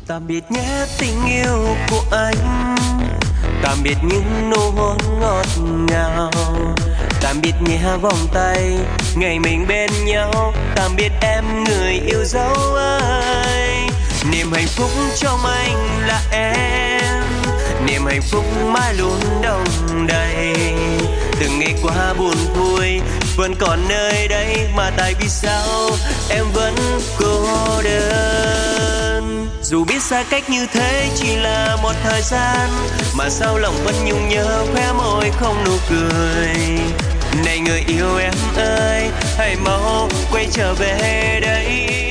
Tạm biệt nhé tình yêu của anh, tạm biệt những nụ hôn ngọt ngào, tạm biệt nhé vòng tay ngày mình bên nhau, tạm biệt em người yêu dấu ơi. Niềm hạnh phúc trong anh là em, niềm hạnh phúc mãi luôn đong đầy. Từng ngày qua buồn vui vẫn còn nơi đây, mà tại vì sao em vẫn cô đơn. Dù biết xa cách như thế chỉ là một thời gian, mà sao lòng vẫn nhung nhớ khóe môi không nụ cười. Này người yêu em ơi, hãy mau quay trở về đây.